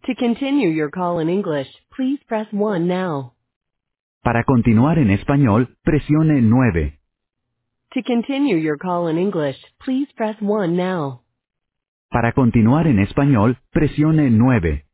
To continue your call in English, please press 1 now. Para continuar en español, presione 9. To continue your call in English, please press 1 now. Para continuar en español, presione 9.